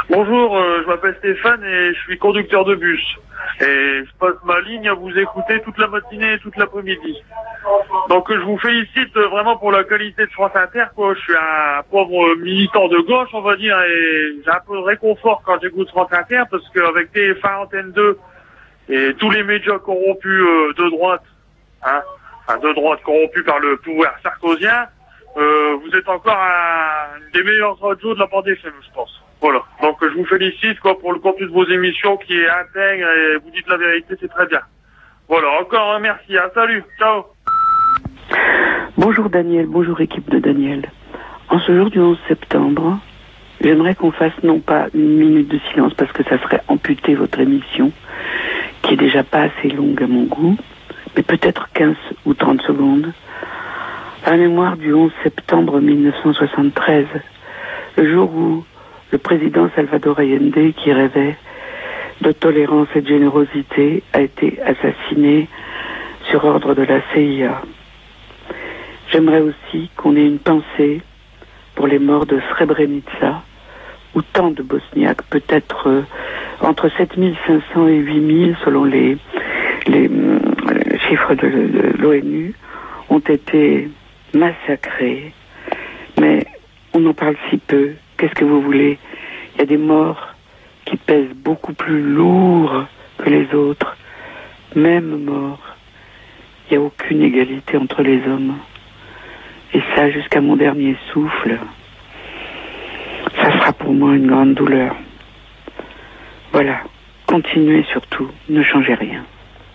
Bonjour, je m'appelle Stéphane et je suis conducteur de bus. Et je passe ma ligne à vous écouter toute la matinée et toute l'après-midi. Donc je vous félicite vraiment pour la qualité de France Inter, quoi. Je suis un pauvre militant de gauche, on va dire, et j'ai un peu de réconfort quand j'écoute France Inter, parce qu'avec TF1, Antenne 2 et tous les médias corrompus de droite, hein, enfin, de droite corrompus par le pouvoir sarkozien, vous êtes encore une des meilleures radios de la bande FM, je pense. Voilà. Donc je vous félicite quoi pour le contenu de vos émissions qui est intègre et vous dites la vérité, c'est très bien. Voilà, encore un merci, hein. Salut, ciao. Bonjour Daniel, bonjour équipe de Daniel. En ce jour du 11 septembre, j'aimerais qu'on fasse non pas une minute de silence parce que ça serait amputer votre émission, qui est déjà pas assez longue à mon goût, mais peut-être 15 ou 30 secondes, à la mémoire du 11 septembre 1973, le jour où le président Salvador Allende, qui rêvait de tolérance et de générosité, a été assassiné sur ordre de la CIA. J'aimerais aussi qu'on ait une pensée pour les morts de Srebrenica, ou tant de Bosniaques, peut-être entre 7500 et 8000 selon les chiffres de l'ONU, ont été massacrés. Mais on en parle si peu. Qu'est-ce que vous voulez? Il y a des morts qui pèsent beaucoup plus lourd que les autres. Même mort. Il n'y a aucune égalité entre les hommes. Et ça, jusqu'à mon dernier souffle, ça sera pour moi une grande douleur. Voilà. Continuez surtout. Ne changez rien.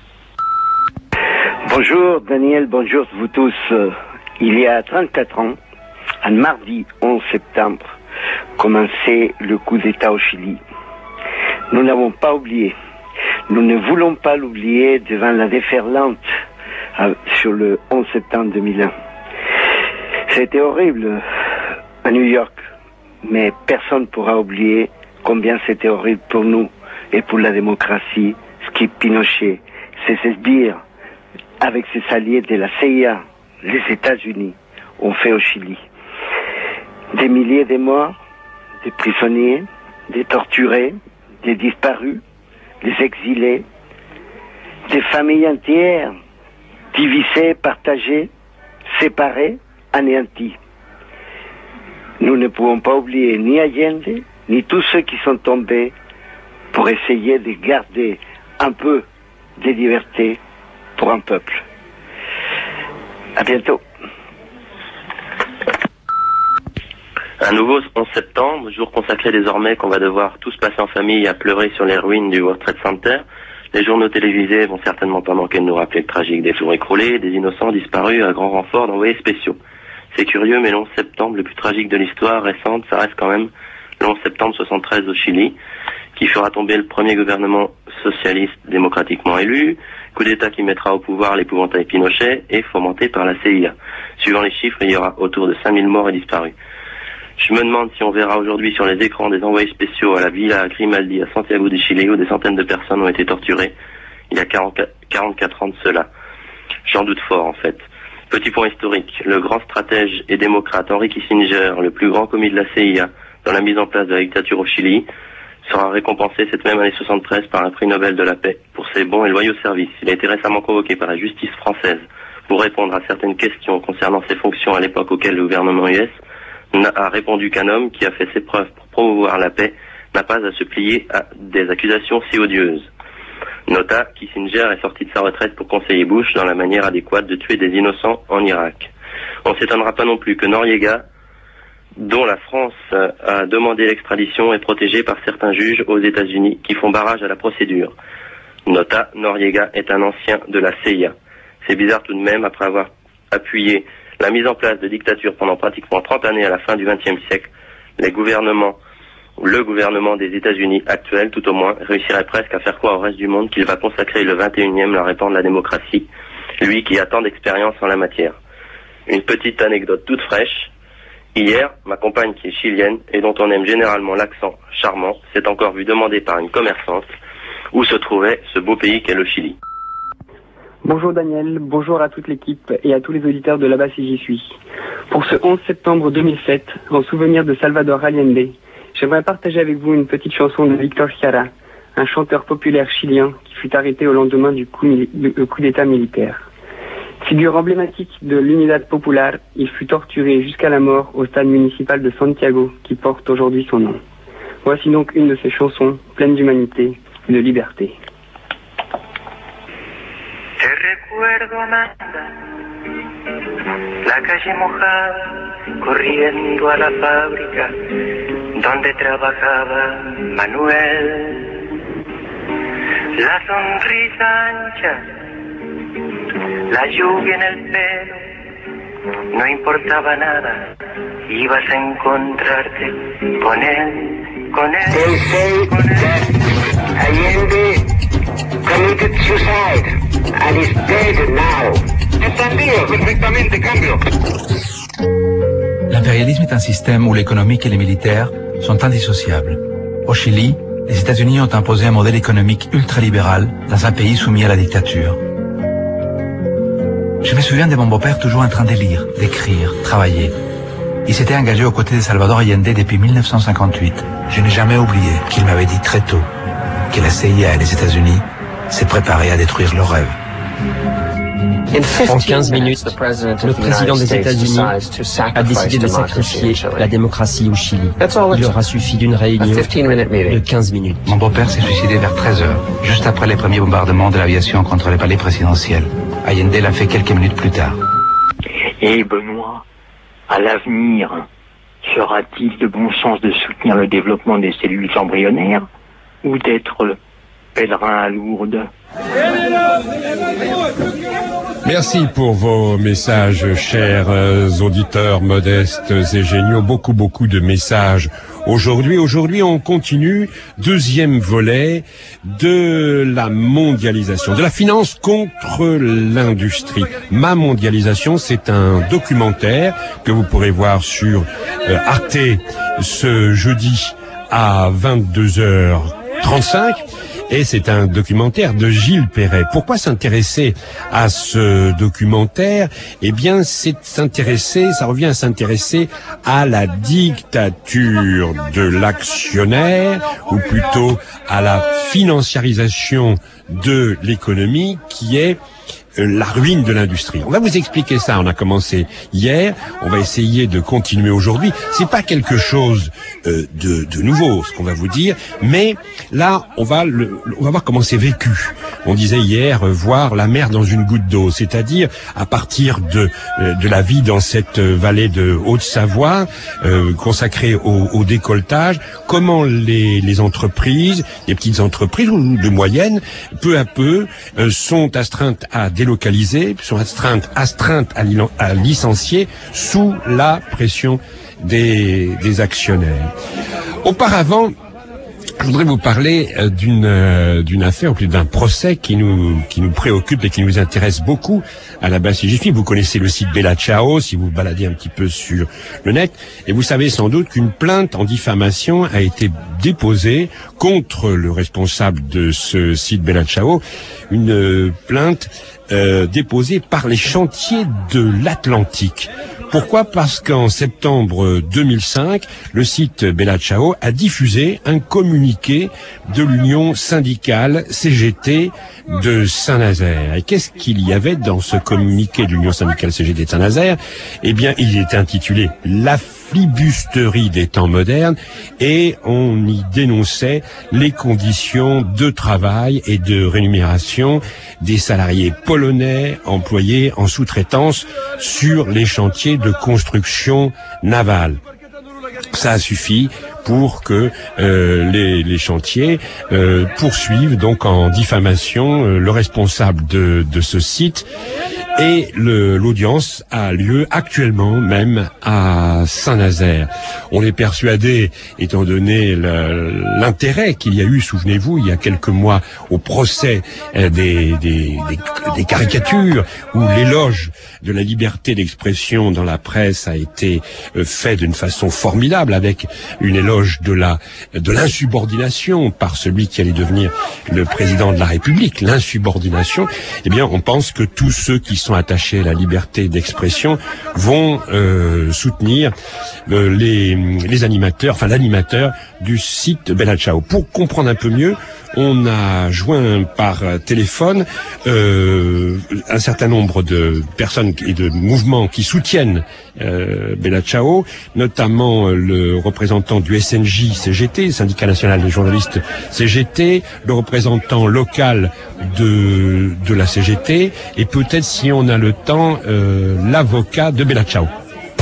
Bonjour Daniel, bonjour vous tous. Il y a 34 ans, un mardi 11 septembre, commençait le coup d'État au Chili. Nous n'avons pas oublié. Nous ne voulons pas l'oublier devant la déferlante sur le 11 septembre 2001. C'était horrible à New York, mais personne ne pourra oublier combien c'était horrible pour nous et pour la démocratie, ce qui Pinochet, ses sbires, avec ses alliés de la CIA, les États-Unis, ont fait au Chili. Des milliers de morts, des prisonniers, des torturés, des disparus, des exilés, des familles entières, divisées, partagées, séparées, anéanties. Nous ne pouvons pas oublier ni Allende, ni tous ceux qui sont tombés pour essayer de garder un peu de liberté pour un peuple. À bientôt. Un nouveau 11 septembre, jour consacré désormais qu'on va devoir tous passer en famille à pleurer sur les ruines du World Trade Center. Les journaux télévisés vont certainement pas manquer de nous rappeler le tragique des tours écroulées, des innocents disparus à grand renfort d'envoyés spéciaux. C'est curieux, mais le 11 septembre, le plus tragique de l'histoire récente, ça reste quand même le 11 septembre 73 au Chili, qui fera tomber le premier gouvernement socialiste démocratiquement élu, coup d'État qui mettra au pouvoir l'épouvantail Pinochet et fomenté par la CIA. Suivant les chiffres, il y aura autour de 5000 morts et disparus. Je me demande si on verra aujourd'hui sur les écrans des envoyés spéciaux à la Villa Grimaldi à Santiago du Chili où des centaines de personnes ont été torturées il y a 44 ans de cela. J'en doute fort en fait. Petit point historique, le grand stratège et démocrate Henry Kissinger, le plus grand commis de la CIA dans la mise en place de la dictature au Chili, sera récompensé cette même année 73 par un prix Nobel de la paix pour ses bons et loyaux services. Il a été récemment convoqué par la justice française pour répondre à certaines questions concernant ses fonctions à l'époque auxquelles le gouvernement US a répondu qu'un homme qui a fait ses preuves pour promouvoir la paix n'a pas à se plier à des accusations si odieuses. Nota, Kissinger est sorti de sa retraite pour conseiller Bush dans la manière adéquate de tuer des innocents en Irak. On ne s'étonnera pas non plus que Noriega, dont la France a demandé l'extradition, est protégé par certains juges aux États-Unis qui font barrage à la procédure. Nota, Noriega est un ancien de la CIA. C'est bizarre tout de même, après avoir appuyé la mise en place de dictatures pendant pratiquement 30 années à la fin du XXe siècle, le gouvernement des États-Unis actuel, tout au moins, réussirait presque à faire croire au reste du monde qu'il va consacrer le 21e à répandre la démocratie, lui qui a tant d'expérience en la matière. Une petite anecdote toute fraîche. Hier, ma compagne qui est chilienne et dont on aime généralement l'accent charmant, s'est encore vue demander par une commerçante où se trouvait ce beau pays qu'est le Chili. Bonjour Daniel, bonjour à toute l'équipe et à tous les auditeurs de Là-bas si j'y suis. Pour ce 11 septembre 2007, en souvenir de Salvador Allende J'aimerais partager avec vous une petite chanson de Victor Jara, un chanteur populaire chilien qui fut arrêté au lendemain du coup d'État militaire. Figure emblématique de l'Unidad Popular, il fut torturé jusqu'à la mort au stade municipal de Santiago, qui porte aujourd'hui son nom. Voici donc une de ses chansons, pleine d'humanité et de liberté. Te recuerdo, Amanda, la calle mojada, corriendo a la fábrica donde trabajaba Manuel. La sonrisa ancha, la lluvia en el pelo, no importaba nada, ibas a encontrarte con él, con él. They say that Allende committed suicide and is dead now. Entendido, perfectamente, cambio. L'impérialisme est un système où l'économique et les militaires sont indissociables. Au Chili, les États-Unis ont imposé un modèle économique ultralibéral dans un pays soumis à la dictature. Je me souviens de mon beau-père toujours en train de lire, d'écrire, travailler. Il s'était engagé aux côtés de Salvador Allende depuis 1958. Je n'ai jamais oublié qu'il m'avait dit très tôt que la CIA et les États-Unis s'est préparés à détruire leurs rêves. En 15 minutes, le président des États-Unis a décidé de sacrifier la démocratie au Chili. Il aura suffi d'une réunion de 15 minutes. Mon beau-père s'est suicidé vers 13h, juste après les premiers bombardements de l'aviation contre les palais présidentiels. Allende l'a fait quelques minutes plus tard. Et Benoît, à l'avenir, sera-t-il de bon sens de soutenir le développement des cellules embryonnaires ou d'être le pèlerin à Lourdes? Merci pour vos messages, chers auditeurs modestes et géniaux. Beaucoup de messages aujourd'hui. Aujourd'hui, on continue deuxième volet de la mondialisation, de la finance contre l'industrie. Ma mondialisation, c'est un documentaire que vous pourrez voir sur Arte ce jeudi à 22h35. Et c'est un documentaire de Gilles Perret. Pourquoi s'intéresser à ce documentaire? Eh bien, ça revient à s'intéresser à la dictature de l'actionnaire, ou plutôt à la financiarisation de l'économie qui est la ruine de l'industrie. On va vous expliquer ça. On a commencé hier. On va essayer de continuer aujourd'hui. C'est pas quelque chose de nouveau, ce qu'on va vous dire. Mais là, on va voir comment c'est vécu. On disait hier voir la mer dans une goutte d'eau, c'est-à-dire à partir de la vie dans cette vallée de Haute-Savoie consacrée au décolletage, comment les entreprises, les petites entreprises ou de moyennes, peu à peu sont astreintes à délocaliser, sont astreintes à licencier sous la pression des actionnaires. Auparavant, je voudrais vous parler d'une affaire, ou plus d'un procès qui nous préoccupe et qui nous intéresse beaucoup à la base. Vous connaissez le site Bella Ciao, si vous baladez un petit peu sur le net, et vous savez sans doute qu'une plainte en diffamation a été déposée contre le responsable de ce site Bella Ciao, une plainte déposée par les chantiers de l'Atlantique. Pourquoi? Parce qu'en septembre 2005, le site Bella Ciao a diffusé un communiqué de l'Union syndicale CGT de Saint-Nazaire. Et qu'est-ce qu'il y avait dans ce communiqué de l'Union syndicale CGT de Saint-Nazaire? Eh bien, il était intitulé « La flibusterie des temps modernes » et on y dénonçait les conditions de travail et de rémunération des salariés polonais employés en sous-traitance sur les chantiers de construction navale. Ça a suffi pour que les chantiers poursuivent donc en diffamation le responsable de ce site. Et l'audience a lieu actuellement même à Saint-Nazaire. On est persuadé, étant donné l'intérêt qu'il y a eu, souvenez-vous, il y a quelques mois, au procès des caricatures, où l'éloge de la liberté d'expression dans la presse a été fait d'une façon formidable, avec une éloge de l'insubordination par celui qui allait devenir le président de la République, l'insubordination. Eh bien, on pense que tous ceux qui sont sont attachés à la liberté d'expression, vont soutenir les animateurs, enfin l'animateur du site Bella Ciao. Pour comprendre un peu mieux, on a joint par téléphone un certain nombre de personnes et de mouvements qui soutiennent Bella Ciao, notamment le représentant du SNJ-CGT, Syndicat National des Journalistes CGT, le représentant local de la CGT, et peut-être, si on a le temps, l'avocat de Bella Ciao.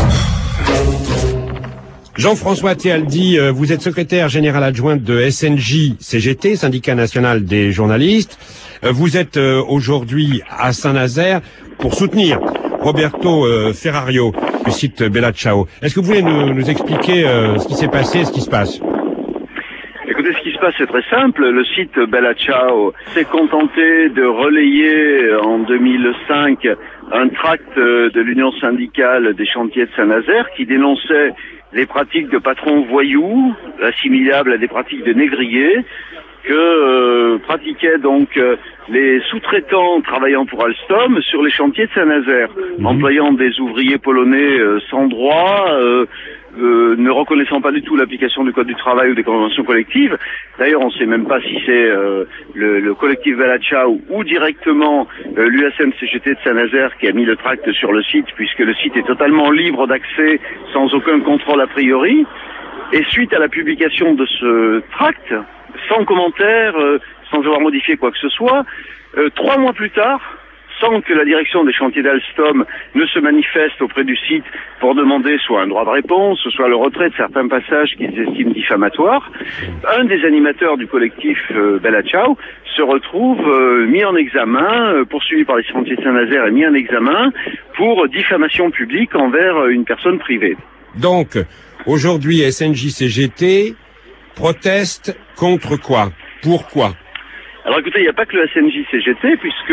Jean-François Théaldi, vous êtes secrétaire général adjoint de SNJ-CGT, Syndicat National des Journalistes. Vous êtes aujourd'hui à Saint-Nazaire pour soutenir Roberto Ferrario du site Bella Ciao. Est-ce que vous voulez nous expliquer ce qui s'est passé, ce qui se passe ? Écoutez, ce qui se passe, c'est très simple. Le site Bella Ciao s'est contenté de relayer en 2005 un tract de l'Union syndicale des chantiers de Saint-Nazaire qui dénonçait les pratiques de patrons voyous, assimilables à des pratiques de négriers, que pratiquaient donc les sous-traitants travaillant pour Alstom sur les chantiers de Saint-Nazaire, employant des ouvriers polonais sans droit, ne reconnaissant pas du tout l'application du Code du travail ou des conventions collectives. D'ailleurs, on ne sait même pas si c'est le collectif Bella Ciao ou directement l'USM-CGT de Saint-Nazaire qui a mis le tract sur le site, puisque le site est totalement libre d'accès, sans aucun contrôle a priori. Et suite à la publication de ce tract, sans commentaire, sans avoir modifié quoi que ce soit, 3 mois plus tard, sans que la direction des chantiers d'Alstom ne se manifeste auprès du site pour demander soit un droit de réponse, soit le retrait de certains passages qu'ils estiment diffamatoires, un des animateurs du collectif Bella Ciao se retrouve mis en examen, poursuivi par les chantiers de Saint-Nazaire et mis en examen pour diffamation publique envers une personne privée. Donc, aujourd'hui, SNJ-CGT proteste contre quoi ? Pourquoi ? Alors écoutez, il n'y a pas que le SNJ-CGT, puisque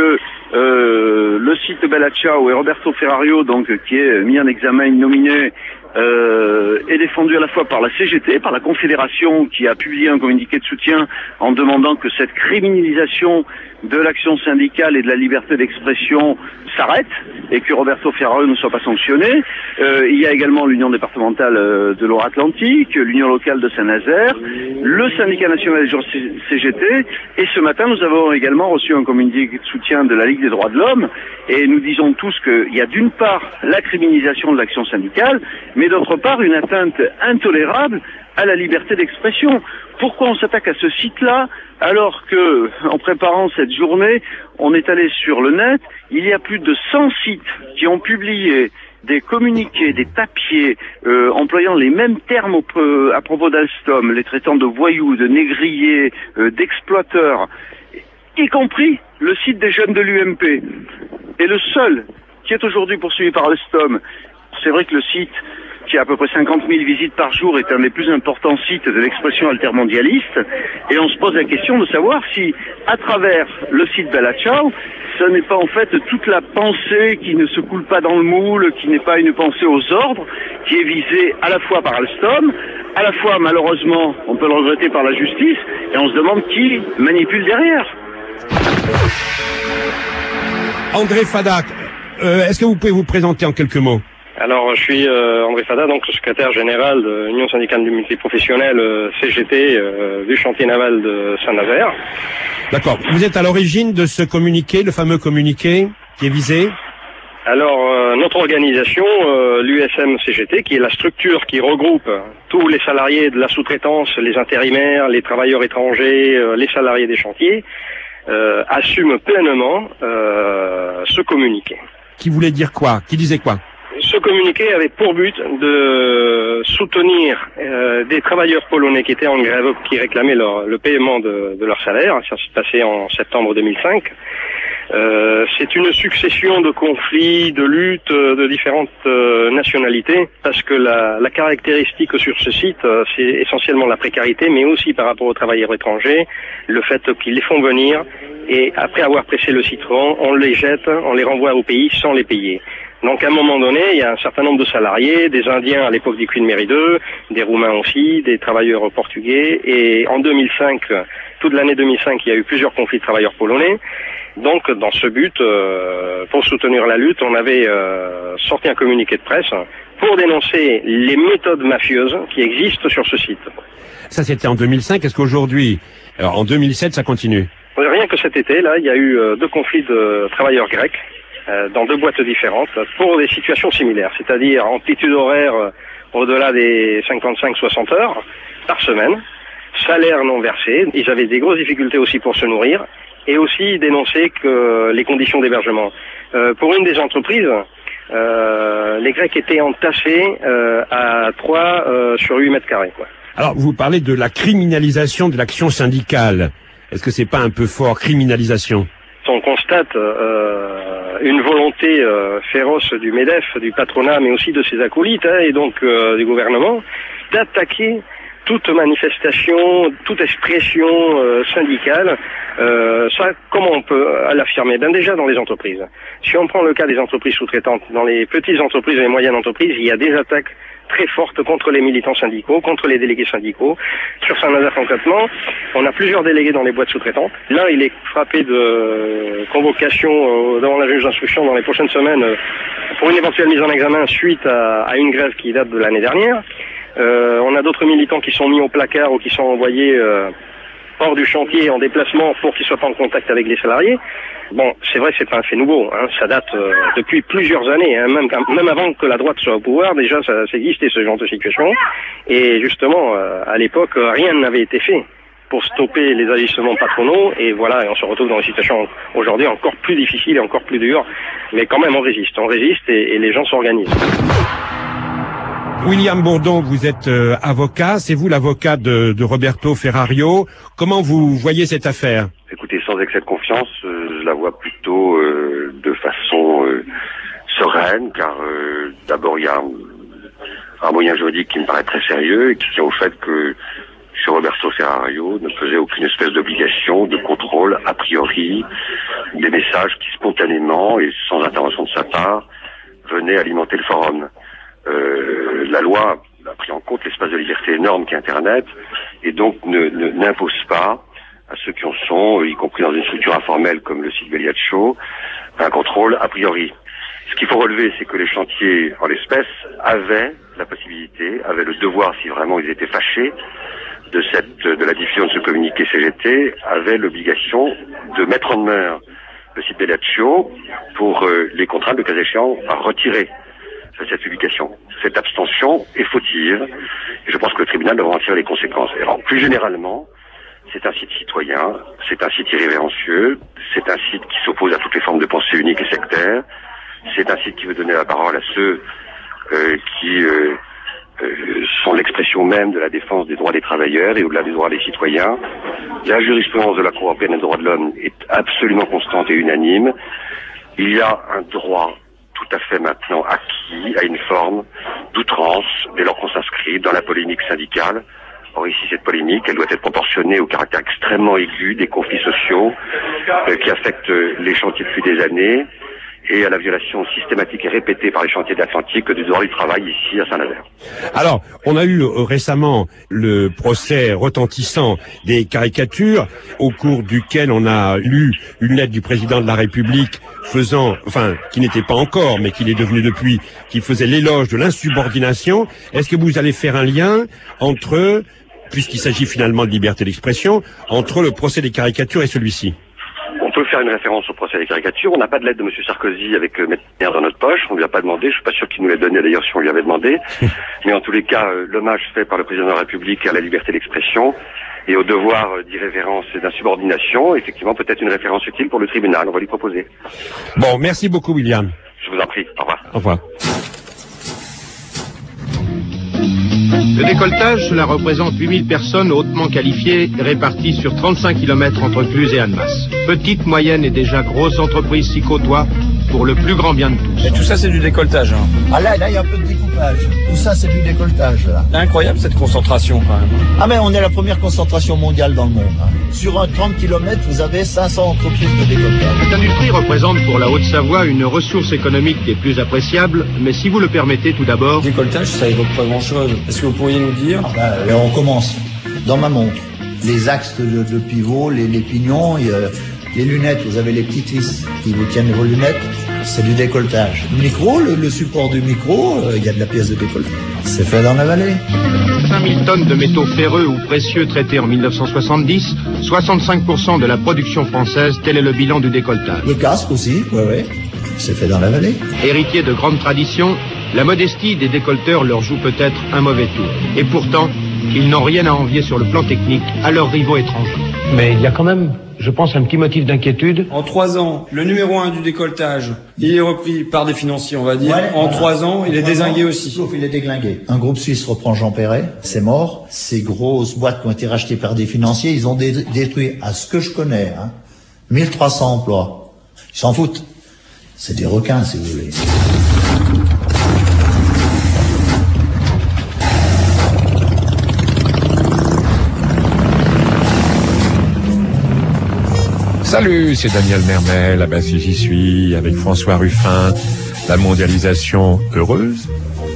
le site Bella Ciao et Roberto Ferrario, donc qui est mis en examen nominé, est défendu à la fois par la CGT, par la Confédération, qui a publié un communiqué de soutien en demandant que cette criminalisation de l'action syndicale et de la liberté d'expression s'arrête et que Roberto Ferrario ne soit pas sanctionné. Il y a également l'Union départementale de Loire-Atlantique, l'Union locale de Saint-Nazaire, le syndicat national des CGT, et ce matin nous avons également reçu un communiqué de soutien de la Ligue des droits de l'homme, et nous disons tous qu'il y a d'une part la criminalisation de l'action syndicale, mais d'autre part une atteinte intolérable à la liberté d'expression. Pourquoi on s'attaque à ce site-là alors que, en préparant cette journée, on est allé sur le net, il y a plus de 100 sites qui ont publié des communiqués, des papiers, employant les mêmes termes à propos d'Alstom, les traitant de voyous, de négriers, d'exploiteurs, y compris le site des jeunes de l'UMP. Et le seul qui est aujourd'hui poursuivi par Alstom, c'est vrai que le site qui a à peu près 50 000 visites par jour, est un des plus importants sites de l'expression altermondialiste, et on se pose la question de savoir si, à travers le site Bella Ciao, ce n'est pas en fait toute la pensée qui ne se coule pas dans le moule, qui n'est pas une pensée aux ordres, qui est visée à la fois par Alstom, à la fois, malheureusement, on peut le regretter, par la justice, et on se demande qui manipule derrière. André Fadak, est-ce que vous pouvez vous présenter en quelques mots ? Alors, je suis André Fada, donc secrétaire général de l'Union syndicale du multiprofessionnel CGT du chantier naval de Saint-Nazaire. D'accord. Vous êtes à l'origine de ce communiqué, le fameux communiqué qui est visé ? Alors, notre organisation, l'USM-CGT, qui est la structure qui regroupe tous les salariés de la sous-traitance, les intérimaires, les travailleurs étrangers, les salariés des chantiers, assume pleinement ce communiqué. Qui voulait dire quoi ? Qui disait quoi ? Ce communiqué avait pour but de soutenir des travailleurs polonais qui étaient en grève, qui réclamaient le paiement de leur salaire. Ça s'est passé en septembre 2005. C'est une succession de conflits, de luttes de différentes nationalités, parce que la caractéristique sur ce site, c'est essentiellement la précarité, mais aussi par rapport aux travailleurs étrangers, le fait qu'ils les font venir et après avoir pressé le citron, on les jette, on les renvoie au pays sans les payer. Donc à un moment donné, il y a un certain nombre de salariés, des Indiens à l'époque du Queen Mary 2, des Roumains aussi, des travailleurs portugais. Et en 2005, toute l'année 2005, il y a eu plusieurs conflits de travailleurs polonais. Donc dans ce but, pour soutenir la lutte, on avait sorti un communiqué de presse pour dénoncer les méthodes mafieuses qui existent sur ce site. Ça, c'était en 2005. Est-ce qu'aujourd'hui, alors en 2007, ça continue? Rien que cet été, là, il y a eu 2 conflits de travailleurs grecs dans 2 boîtes différentes pour des situations similaires, c'est-à-dire amplitude horaire au-delà des 55-60 heures par semaine, salaire non versé. Ils avaient des grosses difficultés aussi pour se nourrir et aussi dénoncer que les conditions d'hébergement. Pour une des entreprises, les Grecs étaient entassés à 3 sur 8 mètres carrés, quoi. Alors, vous parlez de la criminalisation de l'action syndicale. Est-ce que c'est pas un peu fort, criminalisation? On constate une volonté féroce du MEDEF, du patronat, mais aussi de ses acolytes, et donc du gouvernement, d'attaquer toute manifestation, toute expression syndicale. Ça, comment on peut l'affirmer? Ben déjà dans les entreprises. Si on prend le cas des entreprises sous-traitantes, dans les petites entreprises et les moyennes entreprises, il y a des attaques très fortes contre les militants syndicaux, contre les délégués syndicaux. Sur Saint-Nazaire concrètement, on a plusieurs délégués dans les boîtes sous-traitantes. L'un, il est frappé de convocation devant la juge d'instruction dans les prochaines semaines pour une éventuelle mise en examen suite à une grève qui date de l'année dernière. On a d'autres militants qui sont mis au placard ou qui sont envoyés hors du chantier en déplacement pour qu'ils soient pas en contact avec les salariés. Bon, c'est vrai que c'est pas un fait nouveau, hein. Ça date depuis plusieurs années, hein. Même avant que la droite soit au pouvoir, déjà ça existait ce genre de situation. Et justement, à l'époque, rien n'avait été fait pour stopper les agissements patronaux. Et voilà, on se retrouve dans une situation aujourd'hui encore plus difficile et encore plus dure. Mais quand même, on résiste et les gens s'organisent. William Bourdon, vous êtes avocat, c'est vous l'avocat de Roberto Ferrario. Comment vous voyez cette affaire? Écoutez, sans excès de confiance, je la vois plutôt de façon sereine, car d'abord il y a un moyen juridique qui me paraît très sérieux et qui tient au fait que M. Roberto Ferrario ne faisait aucune espèce d'obligation de contrôle a priori des messages qui spontanément et sans intervention de sa part venaient alimenter le forum. La loi a pris en compte l'espace de liberté énorme qu'est Internet et donc n'impose pas à ceux qui en sont, y compris dans une structure informelle comme le site Beliaccio, un contrôle a priori. Ce qu'il faut relever, c'est que les chantiers, en l'espèce, avaient la possibilité, avaient le devoir, si vraiment ils étaient fâchés, de la diffusion de ce communiqué CGT, avaient l'obligation de mettre en demeure le site Beliaccio pour les contraindre, le cas échéant, à retirer cette publication. Cette abstention est fautive et je pense que le tribunal devra en tirer les conséquences. Et alors, plus généralement, c'est un site citoyen, c'est un site irrévérencieux, c'est un site qui s'oppose à toutes les formes de pensée unique et sectaire, c'est un site qui veut donner la parole à ceux qui sont l'expression même de la défense des droits des travailleurs et au-delà des droits des citoyens. La jurisprudence de la Cour européenne des droits de l'homme est absolument constante et unanime. Il y a un droit tout à fait maintenant acquis à une forme d'outrance dès lors qu'on s'inscrit dans la polémique syndicale. Or ici, cette polémique, elle doit être proportionnée au caractère extrêmement aigu des conflits sociaux qui affectent les chantiers depuis des années et à la violation systématique et répétée par les chantiers de l'Atlantique du droit du travail ici à Saint-Nazaire. Alors, on a eu récemment le procès retentissant des caricatures, au cours duquel on a lu une lettre du président de la République qui n'était pas encore, mais qui l'est devenu depuis, qui faisait l'éloge de l'insubordination. Est-ce que vous allez faire un lien entre, puisqu'il s'agit finalement de liberté d'expression, entre le procès des caricatures et celui-ci? On peut faire une référence au procès des caricatures. On n'a pas de lettre de M. Sarkozy avec Mettner dans notre poche. On ne lui a pas demandé. Je suis pas sûr qu'il nous l'ait donné d'ailleurs si on lui avait demandé. Mais en tous les cas, l'hommage fait par le président de la République à la liberté d'expression et au devoir d'irrévérence et d'insubordination, effectivement, peut-être une référence utile pour le tribunal. On va lui proposer. Bon, merci beaucoup, William. Je vous en prie. Au revoir. Au revoir. Le décolletage, cela représente 8000 personnes hautement qualifiées réparties sur 35 km entre Cluses et Annemasse. Petites, moyennes et déjà grosses entreprises s'y côtoient pour le plus grand bien de tous. Et tout ça, c'est du décolletage. Hein. Ah là, il y a un peu de découpage. Tout ça, c'est du décolletage. Là. C'est incroyable cette concentration quand même. Ah mais on est la première concentration mondiale dans le monde. Hein. Sur un 30 km, vous avez 500 entreprises de décolletage. Cette industrie représente pour la Haute-Savoie une ressource économique des plus appréciables, mais si vous le permettez tout d'abord... Décolletage, ça évoque pas grand-chose. Est-ce que vous pourriez nous dire? Là, on commence. Dans ma montre, les axes de pivot, les pignons, les lunettes, vous avez les petites vis qui vous tiennent vos lunettes, c'est du décolletage. Le micro, le support du micro, il y a de la pièce de décolletage. C'est fait dans la vallée. 5000 tonnes de métaux ferreux ou précieux traités en 1970, 65% de la production française, tel est le bilan du décolletage. Les casques aussi, ouais, c'est fait dans la vallée. Héritiers de grandes traditions, la modestie des décolleteurs leur joue peut-être un mauvais tour. Et pourtant, ils n'ont rien à envier sur le plan technique à leurs rivaux étrangers. Mais il y a quand même, je pense, un petit motif d'inquiétude. En 3 ans, le numéro 1 du décolletage, il est repris par des financiers, on va dire. Ouais, en 3 ans, il est dézingué aussi. Sauf il est déglingué. Un groupe suisse reprend Jean Perret, c'est mort. Ces grosses boîtes qui ont été rachetées par des financiers, ils ont détruit, à ce que je connais, 1300 emplois. Ils s'en foutent. C'est des requins, si vous voulez. Salut, c'est Daniel Mermel, à Bassi j'y suis, avec François Ruffin. La mondialisation heureuse.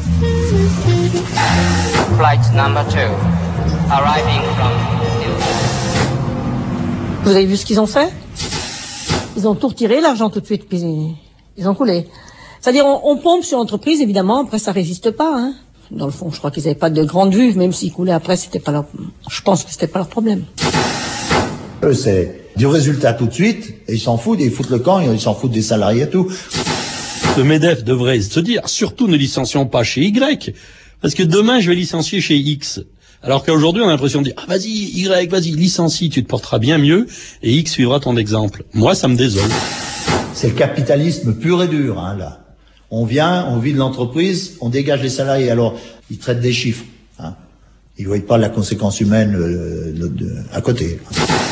Flight number 2, arriving from New York. Vous avez vu ce qu'ils ont fait? Ils ont tout retiré, l'argent tout de suite, puis ils ont coulé. C'est-à-dire, on pompe sur l'entreprise, évidemment, après ça résiste pas, hein. Dans le fond, je crois qu'ils n'avaient pas de grande vue, même s'ils coulaient après, c'était pas leur, je pense que c'était pas leur problème. Eux, c'est du résultat tout de suite, et ils s'en foutent, et ils foutent le camp, ils s'en foutent des salariés et tout. Le MEDEF devrait se dire, surtout ne licencions pas chez Y, parce que demain je vais licencier chez X. Alors qu'aujourd'hui on a l'impression de dire, ah vas-y Y, vas-y, licencie, tu te porteras bien mieux, et X suivra ton exemple. Moi ça me désole. C'est le capitalisme pur et dur, là. On vient, on vit de l'entreprise, on dégage les salariés. Alors, ils traitent des chiffres, Ils ne voient pas la conséquence humaine à côté.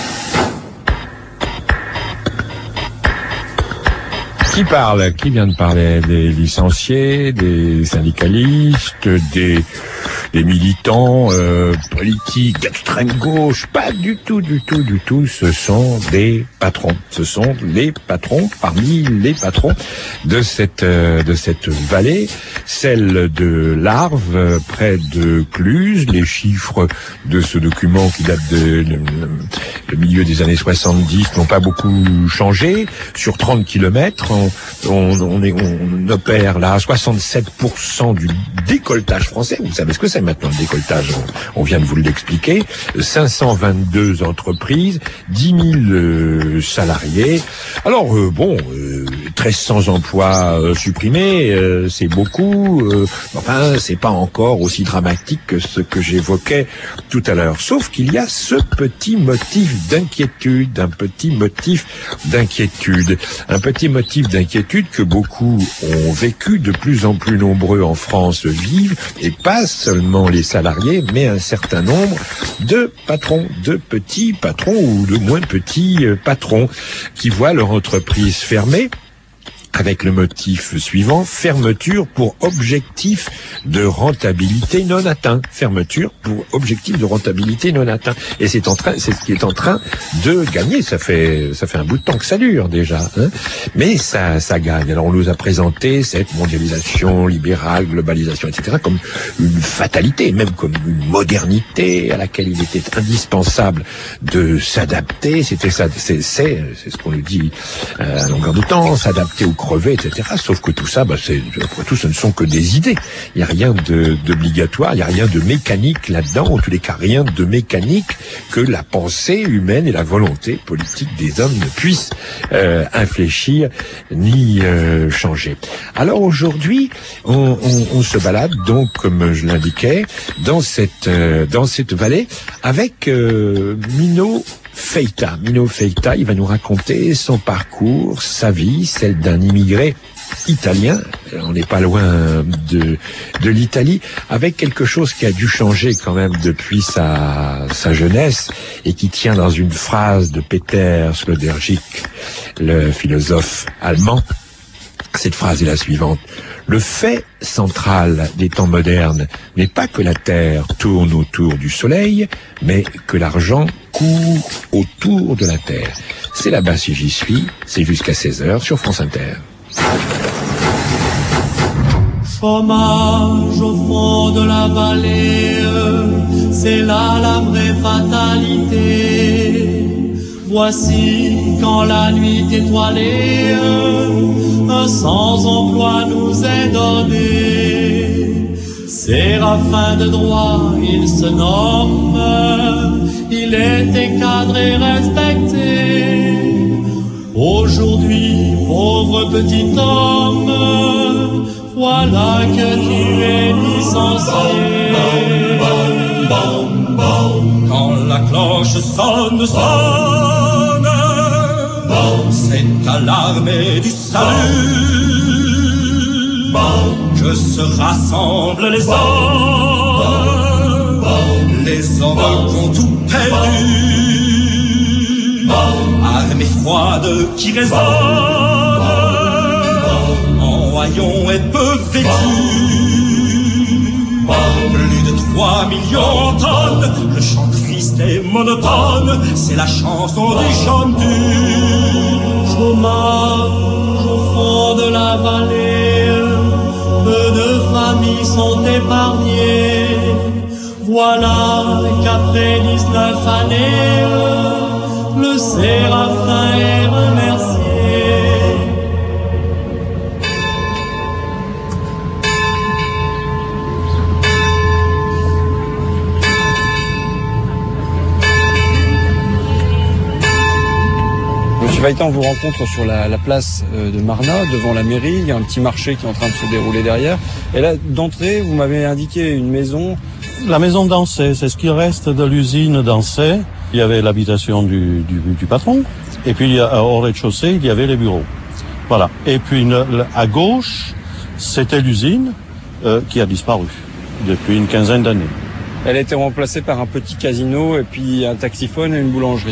Qui vient de parler? Des licenciés, des syndicalistes, des militants politiques d'extrême gauche? Pas du tout. Ce sont des patrons. Ce sont les patrons parmi les patrons de cette vallée, celle de l'Arve, près de Cluses. Les chiffres de ce document qui date le milieu des années 70 n'ont pas beaucoup changé. Sur 30 kilomètres, on opère là 67% du décolletage français. Vous savez ce que c'est maintenant le décolletage, on vient de vous l'expliquer. 522 entreprises, 10 000 salariés. Alors 1300 emplois supprimés, c'est beaucoup. Enfin, c'est pas encore aussi dramatique que ce que j'évoquais tout à l'heure. Sauf qu'il y a ce petit motif d'inquiétude, un petit motif d'inquiétude que beaucoup ont vécu, de plus en plus nombreux en France vivent, et pas seulement les salariés, mais un certain nombre de patrons, de petits patrons ou de moins petits patrons qui voient leur entreprise fermée, avec le motif suivant: fermeture pour objectif de rentabilité non atteint. Fermeture pour objectif de rentabilité non atteint. Et c'est ce qui est en train de gagner. Ça fait un bout de temps que ça dure déjà, mais ça gagne. Alors on nous a présenté cette mondialisation libérale, globalisation, etc. comme une fatalité, même comme une modernité à laquelle il était indispensable de s'adapter. C'est ce qu'on nous dit à longueur de temps, s'adapter aux crever, etc. Sauf que tout ça, après tout, ce ne sont que des idées. Il n'y a rien d'obligatoire, il n'y a rien de mécanique là-dedans, en tous les cas rien de mécanique que la pensée humaine et la volonté politique des hommes ne puissent infléchir ni changer. Alors aujourd'hui, on se balade donc, comme je l'indiquais, dans cette vallée avec Mino Feita, il va nous raconter son parcours, sa vie, celle d'un immigré italien. On n'est pas loin de l'Italie, avec quelque chose qui a dû changer quand même depuis sa jeunesse et qui tient dans une phrase de Peter Sloterdijk, le philosophe allemand. Cette phrase est la suivante. Le fait central des temps modernes n'est pas que la Terre tourne autour du Soleil, mais que l'argent court autour de la Terre. C'est là-bas si j'y suis, c'est jusqu'à 16h sur France Inter. Chômage au fond de la vallée, c'est là la vraie fatalité. Voici quand la nuit étoilée, un sans-emploi nous est donné. Séraphin de droit, il se nomme, il était cadré, respecté. Aujourd'hui, pauvre petit homme, voilà que tu es licencié. Quand la cloche sonne, c'est à l'armée du salut que se rassemblent les hommes qui ont tout perdu. Armée froide qui résonne en haillons et peu vêtus. Plus de 3 millions tonnes, le chant triste et monotone, c'est la chanson du chantu. Chômage au fond de la vallée, peu de familles sont épargnées. Voilà qu'après 19 années, le Séraphin est remercié. Monsieur Faïtan vous rencontre sur la place de Marnat, devant la mairie. Il y a un petit marché qui est en train de se dérouler derrière. Et là, d'entrée, vous m'avez indiqué une maison. La maison d'Ancet, c'est ce qui reste de l'usine d'Ancet. Il y avait l'habitation du patron. Et puis, au rez-de-chaussée, il y avait les bureaux. Voilà. Et puis, à gauche, c'était l'usine qui a disparu depuis une quinzaine d'années. Elle a été remplacée par un petit casino et puis un taxiphone et une boulangerie.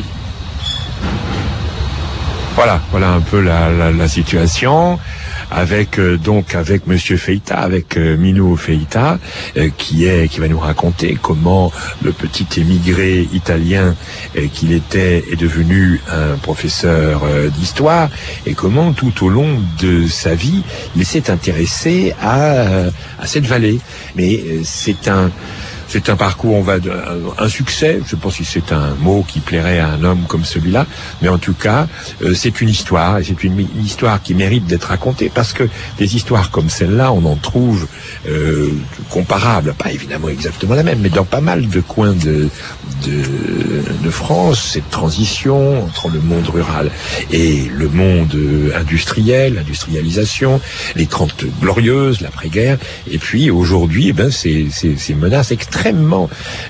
Voilà un peu la situation avec Monsieur Feïta, avec Mino Feïta, qui va nous raconter comment le petit émigré italien qu'il était est devenu un professeur d'histoire et comment tout au long de sa vie il s'est intéressé à cette vallée. Mais c'est un parcours, un succès. Je ne sais pas si c'est un mot qui plairait à un homme comme celui-là, mais en tout cas, c'est une histoire, et c'est une histoire qui mérite d'être racontée, parce que des histoires comme celle-là, on en trouve comparables, pas évidemment exactement la même, mais dans pas mal de coins de France, cette transition entre le monde rural et le monde industriel, l'industrialisation, les 30 glorieuses, l'après-guerre, et puis aujourd'hui, ces menaces extrêmement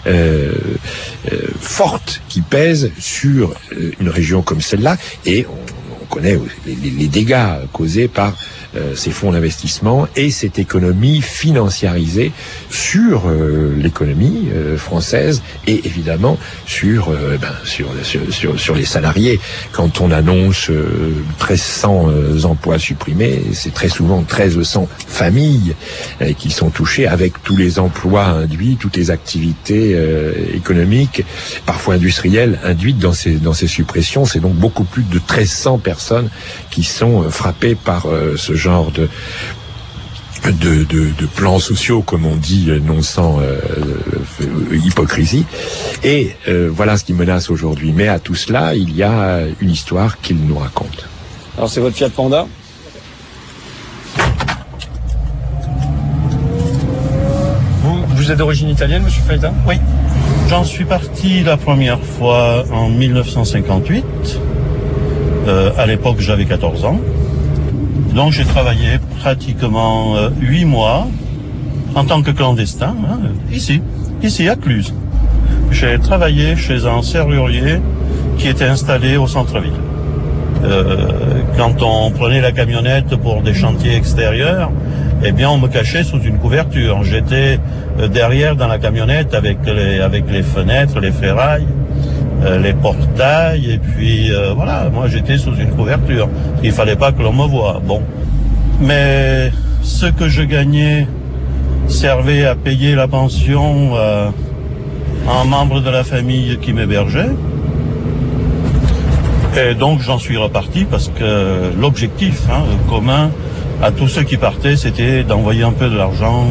fortes qui pèsent sur une région comme celle-là, et on connaît les dégâts causés par ces fonds d'investissement et cette économie financiarisée sur l'économie française et évidemment sur les salariés. Quand on annonce 1300 emplois supprimés, c'est très souvent 1300 familles qui sont touchées, avec tous les emplois induits, toutes les activités économiques, parfois industrielles, induites dans ces suppressions. C'est donc beaucoup plus de 1300 personnes qui sont frappées par ce genre de plans sociaux, comme on dit, non sans hypocrisie. Et voilà ce qui menace aujourd'hui. Mais à tout cela, il y a une histoire qu'il nous raconte. Alors c'est votre Fiat Panda ? Vous êtes d'origine italienne, monsieur Faïta ? Oui. J'en suis parti la première fois en 1958. À l'époque, j'avais 14 ans. Donc j'ai travaillé pratiquement 8 mois en tant que clandestin, ici à Cluse. J'ai travaillé chez un serrurier qui était installé au centre-ville. Quand on prenait la camionnette pour des chantiers extérieurs, eh bien on me cachait sous une couverture. J'étais derrière dans la camionnette avec les fenêtres, les ferrailles, les portails, et puis voilà, moi j'étais sous une couverture. Il fallait pas que l'on me voie. Bon, Mais ce que je gagnais servait à payer la pension à un membre de la famille qui m'hébergeait. Et donc j'en suis reparti parce que l'objectif commun à tous ceux qui partaient, c'était d'envoyer un peu de l'argent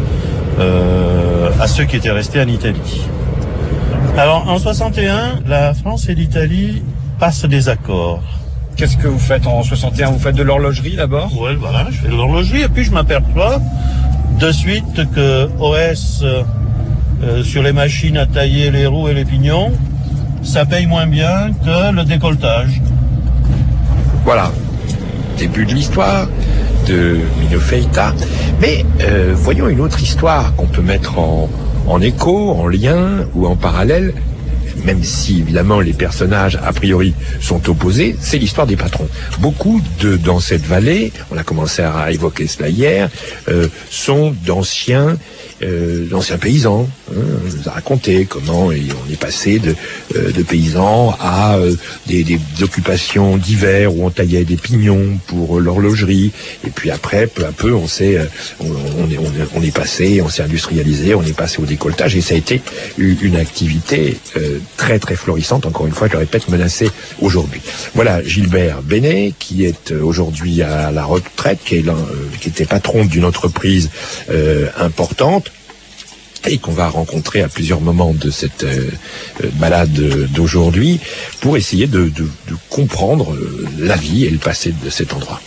à ceux qui étaient restés en Italie. Alors en 61, la France et l'Italie passent des accords. Qu'est-ce que vous faites en 61? Vous faites de l'horlogerie d'abord? Oui, voilà, je fais de l'horlogerie et puis je m'aperçois de suite que OS sur les machines à tailler les roues et les pignons, ça paye moins bien que le décolletage. Voilà, début de l'histoire de Mino Feita. Mais voyons une autre histoire qu'on peut mettre en écho, en lien ou en parallèle, même si évidemment les personnages a priori sont opposés, c'est l'histoire des patrons. Beaucoup dans cette vallée, on a commencé à évoquer cela hier, sont d'anciens paysans. On nous a raconté comment on est passé de paysans à des occupations d'hiver où on taillait des pignons pour l'horlogerie. Et puis après, peu à peu, on est passé, on s'est industrialisé, on est passé au décolletage et ça a été une activité très très florissante. Encore une fois, je le répète, menacée aujourd'hui. Voilà Gilbert Bénet qui est aujourd'hui à la retraite, qui était patron d'une entreprise importante, et qu'on va rencontrer à plusieurs moments de cette balade d'aujourd'hui pour essayer de comprendre la vie et le passé de cet endroit.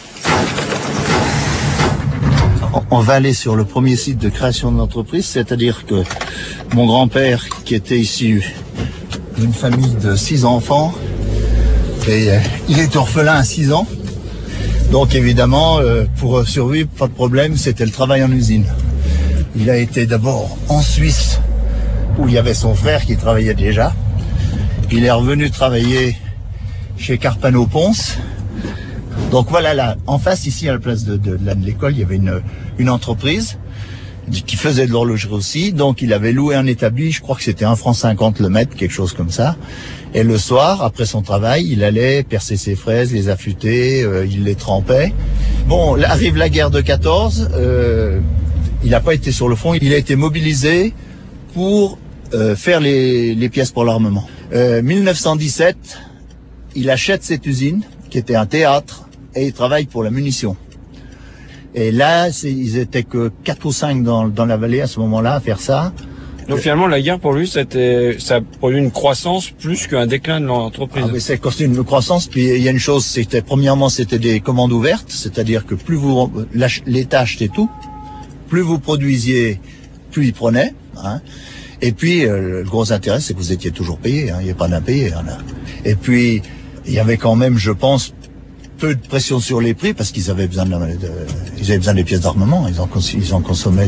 On va aller sur le premier site de création de l'entreprise, c'est-à-dire que mon grand-père, qui était issu d'une famille de 6 enfants, et il est orphelin à 6 ans, donc évidemment, pour survivre, pas de problème, c'était le travail en usine. Il a été d'abord en Suisse, où il y avait son frère qui travaillait déjà. Il est revenu travailler chez Carpano-Ponce. Donc voilà, là, en face, ici, à la place de l'école, il y avait une entreprise qui faisait de l'horlogerie aussi. Donc il avait loué un établi, je crois que c'était 1,50 franc le mètre, quelque chose comme ça. Et le soir, après son travail, il allait percer ses fraises, les affûter, il les trempait. Bon, là arrive la guerre de 14. Il n'a pas été sur le front, il a été mobilisé pour faire les pièces pour l'armement. 1917, il achète cette usine, qui était un théâtre, et il travaille pour la munition. Et là, ils étaient que 4 ou 5 dans la vallée à ce moment-là à faire ça. Donc finalement, la guerre pour lui, ça a produit une croissance plus qu'un déclin de l'entreprise. Ah, mais c'est une croissance. Puis il y a une chose, premièrement, c'était des commandes ouvertes, c'est-à-dire que plus l'État achetait tout, plus vous produisiez, plus il prenait. Et puis, le gros intérêt, c'est que vous étiez toujours payé. Il n'y a pas d'impayé. Et puis, il y avait quand même, je pense, peu de pression sur les prix parce qu'ils avaient besoin ils avaient besoin des pièces d'armement. Ils en consommaient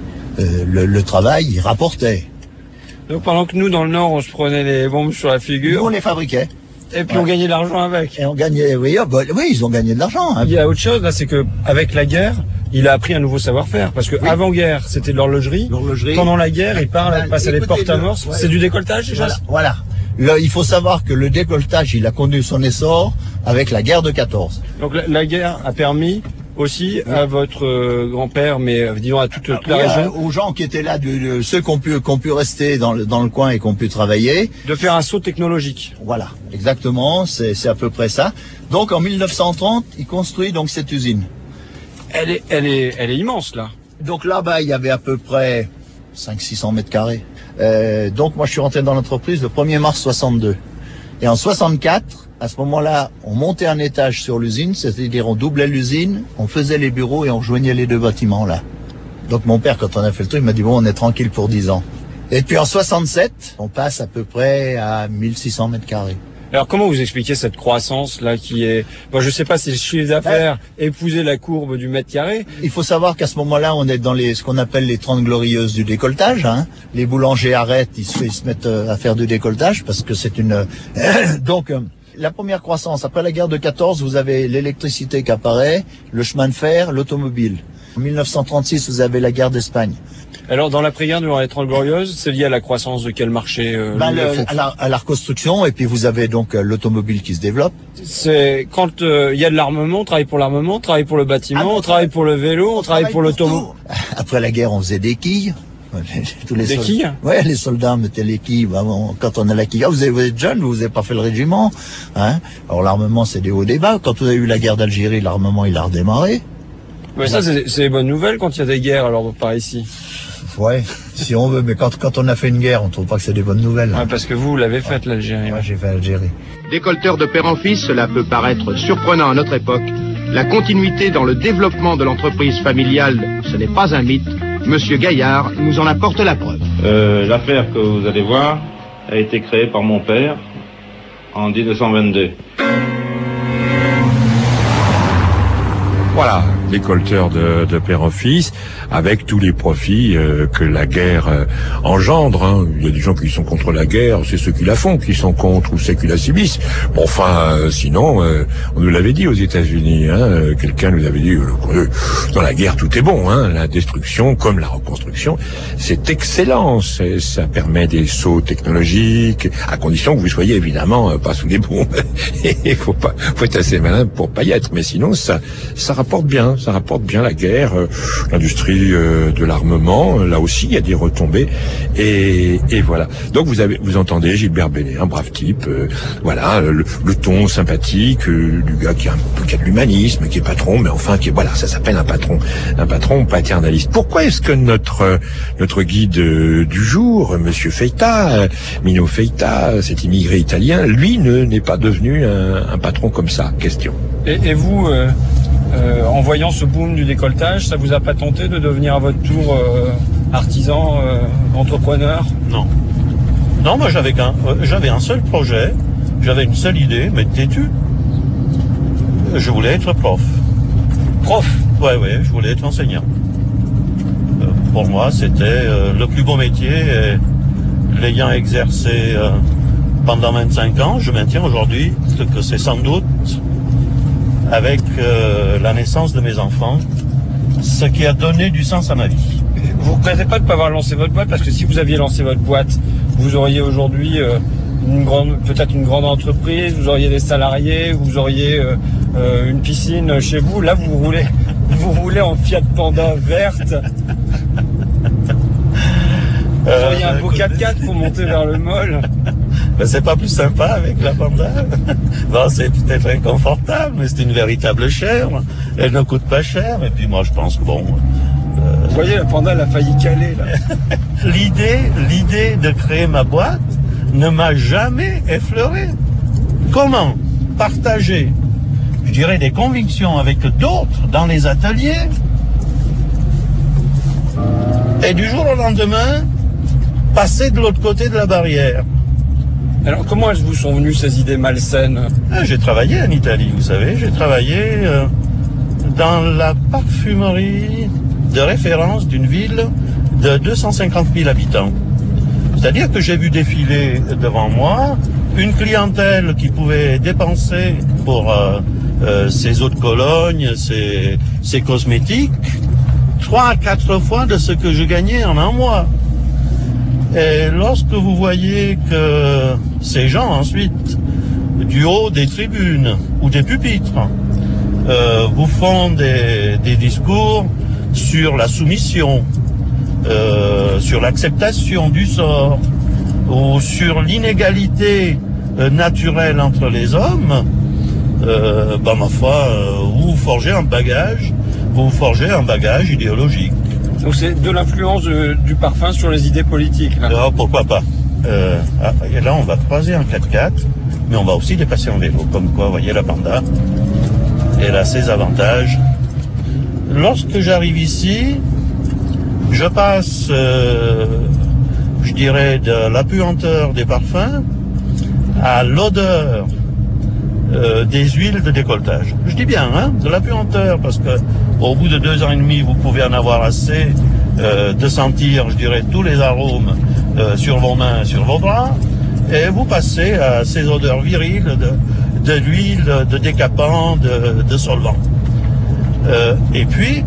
le travail, ils rapportaient. Donc pendant que nous, dans le Nord, on se prenait les bombes sur la figure. Nous, on les fabriquait. Et puis on gagnait de l'argent avec. Et on gagnait, oui, ils ont gagné de l'argent. Il y a autre chose, là, c'est que avec la guerre, il a appris un nouveau savoir-faire. Parce que avant-guerre, c'était de l'horlogerie. Pendant la guerre, il passe à des porte-amorces. Ouais. C'est du décolletage, déjà? Voilà. Là, il faut savoir que le décolletage, il a connu son essor avec la guerre de 14. Donc la guerre a permis aussi à votre grand-père, mais disons à toute la région, aux gens qui étaient là, ceux qui ont pu rester dans le coin et qui ont pu travailler, de faire un saut technologique. Voilà, exactement, c'est à peu près ça. Donc en 1930, il construit donc cette usine. Elle est immense là. Donc là-bas, il y avait à peu près 500-600 mètres carrés. Donc moi, je suis rentré dans l'entreprise le 1er mars 62. Et en 64. À ce moment-là, on montait un étage sur l'usine, c'est-à-dire on doublait l'usine, on faisait les bureaux et on rejoignait les 2 bâtiments là. Donc mon père, quand on a fait le truc, il m'a dit bon, on est tranquille pour 10 ans. Et puis en 67, on passe à peu près à 1600 mètres carrés. Alors comment vous expliquez cette croissance là qui est, bon, je sais pas si le chiffre d'affaires épousait la courbe du mètre carré. Il faut savoir qu'à ce moment-là, on est dans ce qu'on appelle les 30 glorieuses du décolletage. Les boulangers arrêtent, ils se mettent à faire du décolletage parce que c'est donc. La première croissance, après la guerre de 14, vous avez l'électricité qui apparaît, le chemin de fer, l'automobile. En 1936, vous avez la guerre d'Espagne. Alors, dans l'après-guerre, durant les 30 Glorieuses, c'est lié à la croissance de quel marché à la reconstruction, et puis vous avez donc l'automobile qui se développe. C'est quand il y a de l'armement, on travaille pour l'armement, on travaille pour le bâtiment, on travaille pour le vélo, on travaille pour l'automobile. Après la guerre, on faisait des quilles. Des quilles ? Ouais, les soldats mettaient les quilles. Quand on a la quille, vous êtes jeune, vous n'avez pas fait le régiment. Hein. Alors l'armement, c'est des hauts débats. Quand vous avez eu la guerre d'Algérie, l'armement, il a redémarré. Mais ça, c'est les bonnes nouvelles quand il y a des guerres, alors par ici. Ouais, si on veut, mais quand on a fait une guerre, on trouve pas que c'est des bonnes nouvelles. Ouais, parce que vous l'avez faite, l'Algérie. Ouais, j'ai fait l'Algérie. Décolteur de père en fils, cela peut paraître surprenant à notre époque. La continuité dans le développement de l'entreprise familiale, ce n'est pas un mythe. Monsieur Gaillard nous en apporte la preuve. L'affaire que vous allez voir a été créée par mon père en 1922. Voilà, décolteur de père en fils, avec tous les profits que la guerre engendre. Hein. Il y a des gens qui sont contre la guerre, c'est ceux qui la font, qui sont contre ou ceux qui la subissent. Bon, enfin, sinon, on nous l'avait dit aux États-Unis. Hein, quelqu'un nous avait dit, dans la guerre tout est bon. Hein, la destruction comme la reconstruction, c'est excellent. Ça permet des sauts technologiques, à condition que vous soyez évidemment pas sous des bombes. Il faut être assez malin pour pas y être. Mais sinon, ça rapporte bien la guerre, l'industrie de l'armement, là aussi il y a des retombées et voilà. Donc vous entendez Gilbert Bénet, un brave type, voilà, le ton sympathique du gars qui a de l'humanisme, qui est patron, mais enfin voilà, ça s'appelle un patron paternaliste. Pourquoi est-ce que notre guide du jour, Monsieur Feita, Mino Feita, cet immigré italien, lui n'est pas devenu un patron comme ça? Question. Et vous en voyant ce boom du décolletage, ça vous a pas tenté de devenir à votre tour artisan, entrepreneur? Non. Non, moi j'avais un seul projet, j'avais une seule idée, mais têtu. Je voulais être prof. Prof? Ouais, je voulais être enseignant. Pour moi, c'était le plus beau métier, et l'ayant exercé pendant 25 ans, je maintiens aujourd'hui que c'est sans doute, avec la naissance de mes enfants, ce qui a donné du sens à ma vie. Vous ne regrettez pas de ne pas avoir lancé votre boîte, parce que si vous aviez lancé votre boîte, vous auriez aujourd'hui peut-être une grande entreprise, vous auriez des salariés, vous auriez une piscine chez vous. Là, vous roulez en Fiat Panda verte. Vous auriez un beau 4x4 pour monter vers le mall. Ben, c'est pas plus sympa avec la Panda. Bon, c'est peut-être inconfortable, mais c'est une véritable chair. Elle ne coûte pas cher. Et puis moi, je pense que bon. Vous voyez, la Panda, elle a failli caler là. L'idée de créer ma boîte ne m'a jamais effleuré. Comment partager, je dirais, des convictions avec d'autres dans les ateliers, et du jour au lendemain, passer de l'autre côté de la barrière. Alors comment elles vous sont venues ces idées malsaines? J'ai travaillé en Italie, vous savez, j'ai travaillé dans la parfumerie de référence d'une ville de 250 000 habitants. C'est-à-dire que j'ai vu défiler devant moi une clientèle qui pouvait dépenser pour ses eaux de Cologne, ses cosmétiques, 3 à 4 fois de ce que je gagnais en un mois. Et lorsque vous voyez que ces gens ensuite, du haut des tribunes ou des pupitres, vous font des discours sur la soumission, sur l'acceptation du sort, ou sur l'inégalité naturelle entre les hommes, ma foi, vous forgez un bagage idéologique. Donc c'est de l'influence du parfum sur les idées politiques. Là. Alors, pourquoi pas. Et là, on va croiser un 4x4, mais on va aussi dépasser en vélo. Comme quoi, vous voyez, la Panda, elle a ses avantages. Lorsque j'arrive ici, je passe, je dirais, de la puanteur des parfums à l'odeur des huiles de décolletage. Je dis bien, de la puanteur, parce que au bout de 2 ans et demi, vous pouvez en avoir assez de sentir, je dirais, tous les arômes sur vos mains, sur vos bras, et vous passez à ces odeurs viriles de l'huile, de décapant, de solvant. Et puis,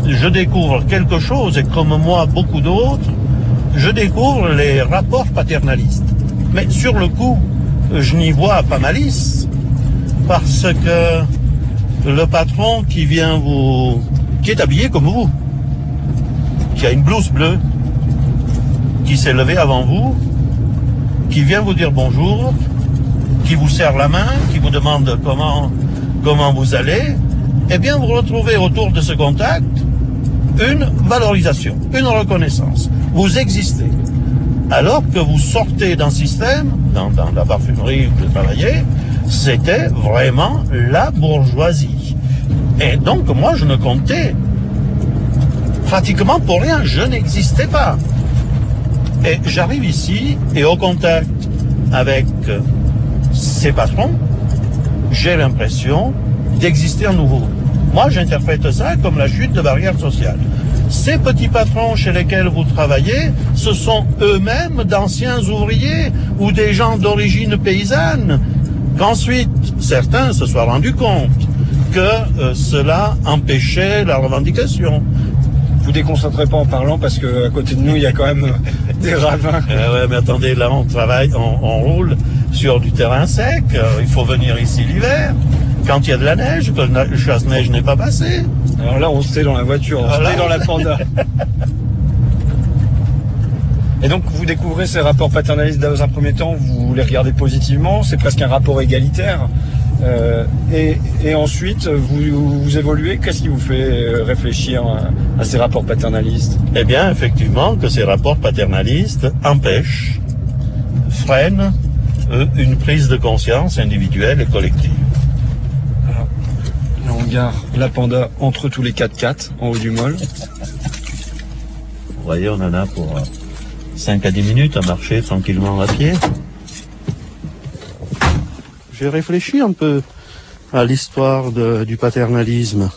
je découvre quelque chose, et comme moi, beaucoup d'autres, je découvre les rapports paternalistes. Mais sur le coup, je n'y vois pas malice, parce que le patron qui est habillé comme vous, qui a une blouse bleue, qui s'est levé avant vous, qui vient vous dire bonjour, qui vous serre la main, qui vous demande comment vous allez, eh bien vous retrouvez autour de ce contact une valorisation, une reconnaissance. Vous existez. Alors que vous sortez d'un système, dans la parfumerie où vous travaillez, c'était vraiment la bourgeoisie. Et donc moi je ne comptais pratiquement pour rien, je n'existais pas. Et j'arrive ici et au contact avec ces patrons, j'ai l'impression d'exister à nouveau. Moi j'interprète ça comme la chute de barrières sociales. Ces petits patrons chez lesquels vous travaillez, ce sont eux-mêmes d'anciens ouvriers ou des gens d'origine paysanne, qu'ensuite certains se soient rendus compte que cela empêchait la revendication. Vous déconcentrez pas en parlant parce que à côté de nous il y a quand même des ravins. Ouais, mais attendez, là on travaille, on roule sur du terrain sec, il faut venir ici l'hiver, quand il y a de la neige, que le chasse-neige n'est pas passé. Alors là on se tait dans la voiture, on se tait dans la Panda. Et donc vous découvrez ces rapports paternalistes dans un premier temps, vous les regardez positivement, c'est presque un rapport égalitaire. Et ensuite, vous évoluez. Qu'est-ce qui vous fait réfléchir à ces rapports paternalistes? Eh bien, effectivement, que ces rapports paternalistes empêchent, freinent une prise de conscience individuelle et collective. Alors, là, on gare la Panda entre tous les 4x4 en haut du mall. Vous voyez, on en a pour 5 à 10 minutes à marcher tranquillement à pied. J'ai réfléchi un peu à l'histoire du paternalisme.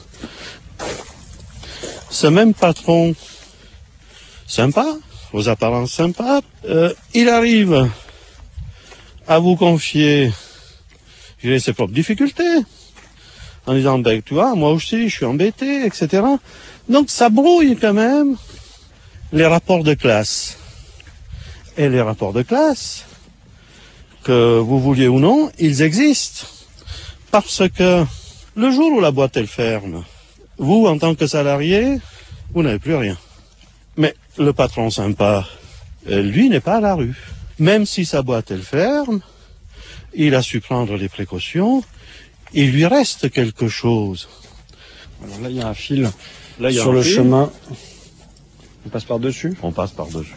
Ce même patron, sympa, aux apparences sympas, il arrive à vous confier ses propres difficultés, en disant, ben, tu vois, moi aussi, je suis embêté, etc. Donc ça brouille quand même les rapports de classe. Et les rapports de classe, que vous vouliez ou non, ils existent. Parce que le jour où la boîte elle ferme, vous, en tant que salarié, vous n'avez plus rien. Mais le patron sympa, lui, n'est pas à la rue. Même si sa boîte elle ferme, il a su prendre les précautions, il lui reste quelque chose. Alors là, il y a un fil sur le chemin. On passe par-dessus ? On passe par-dessus.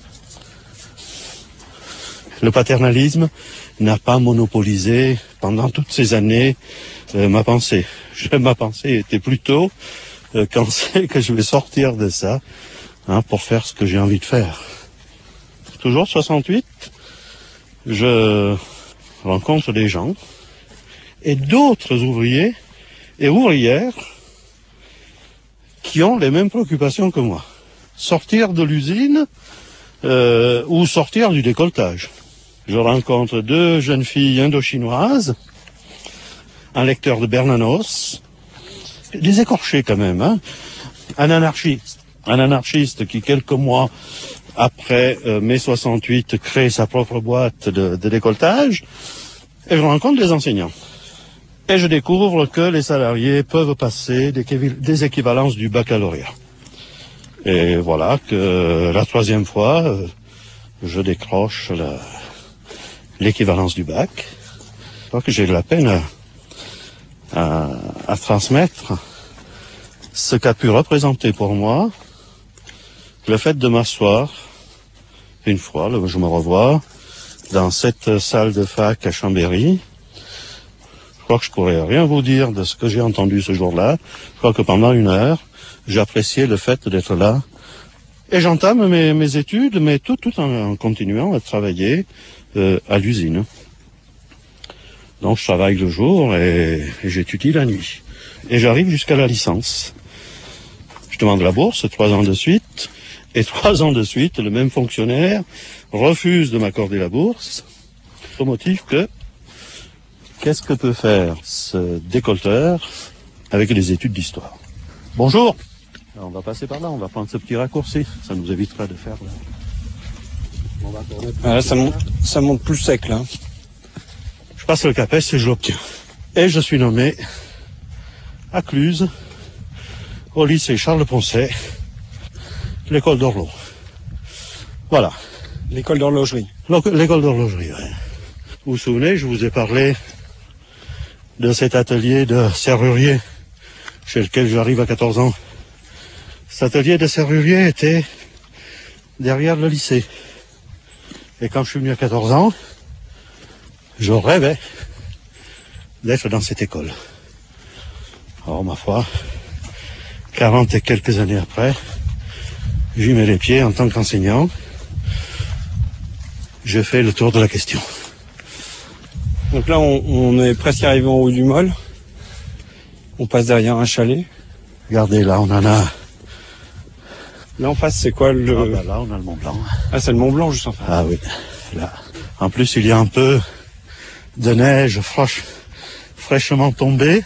Le paternalisme n'a pas monopolisé pendant toutes ces années ma pensée. Ma pensée était plutôt quand c'est que je vais sortir de ça pour faire ce que j'ai envie de faire. Toujours 68, je rencontre des gens et d'autres ouvriers et ouvrières qui ont les mêmes préoccupations que moi. Sortir de l'usine ou sortir du décolletage. Je rencontre 2 jeunes filles indo-chinoises, un lecteur de Bernanos, des écorchés quand même, un anarchiste qui quelques mois après mai 68 crée sa propre boîte de décolletage, et je rencontre des enseignants. Et je découvre que les salariés peuvent passer des équivalences du baccalauréat. Et voilà que la 3e fois, je décroche l'équivalence du bac. Je crois que j'ai de la peine à transmettre ce qu'a pu représenter pour moi le fait de m'asseoir une fois, je me revois dans cette salle de fac à Chambéry. Je crois que je pourrais rien vous dire de ce que j'ai entendu ce jour-là. Je crois que pendant 1 heure, j'appréciais le fait d'être là. Et j'entame mes études, mais tout en continuant à travailler à l'usine. Donc je travaille le jour et j'étudie la nuit. Et j'arrive jusqu'à la licence. Je demande la bourse 3 ans de suite. Et 3 ans de suite, le même fonctionnaire refuse de m'accorder la bourse au motif que qu'est-ce que peut faire ce décolleteur avec des études d'histoire? Bonjour. Alors, on va passer par là, on va prendre ce petit raccourci. Ça nous évitera de faire... On va tourner. Là, ça monte plus sec, là. Je passe le CAPES et je l'obtiens. Et je suis nommé à Cluse, au lycée Charles-Poncet, l'école d'horloge. Voilà. L'école d'horlogerie. L'école d'horlogerie, oui. Vous vous souvenez, je vous ai parlé de cet atelier de serrurier chez lequel j'arrive à 14 ans. Cet atelier de serrurier était derrière le lycée. Et quand je suis venu à 14 ans, je rêvais d'être dans cette école. Alors, ma foi, 40 et quelques années après, j'y mets les pieds en tant qu'enseignant. Je fais le tour de la question. Donc là, on est presque arrivé en haut du Mol. On passe derrière un chalet. Regardez, là, on en a... Là, en face, c'est quoi le... Ah, bah là, on a le Mont Blanc. Ah, c'est le Mont Blanc, juste en face. Ah oui, là. En plus, il y a un peu de neige fraîchement tombée.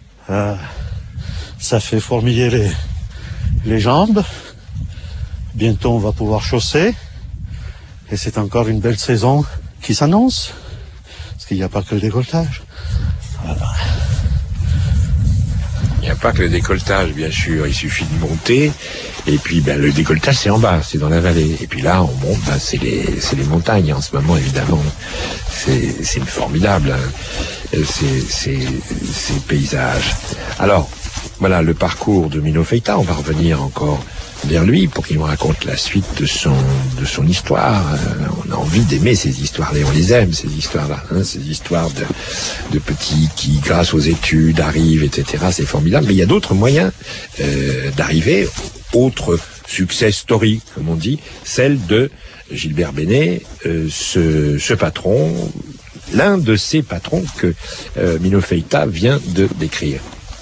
Ça fait fourmiller les jambes. Bientôt, on va pouvoir chausser. Et c'est encore une belle saison qui s'annonce. Parce qu'il n'y a pas que le décolletage. Voilà. Il n'y a pas que le décolletage, bien sûr. Il suffit de monter. Et puis, le décolletage, c'est en bas, c'est dans la vallée. Et puis là, on monte, c'est les montagnes en ce moment, évidemment. C'est formidable, hein, ces paysages. Alors, voilà le parcours de Mino Feita. On va revenir encore vers lui pour qu'il nous raconte la suite de son histoire. On a envie d'aimer ces histoires-là, on les aime, ces histoires-là, hein, ces histoires de petits qui, grâce aux études, arrivent, etc. C'est formidable. Mais il y a d'autres moyens d'arriver. Autre success story, comme on dit, celle de Gilbert Bénet, ce patron, l'un de ces patrons que Mino Feita vient de décrire.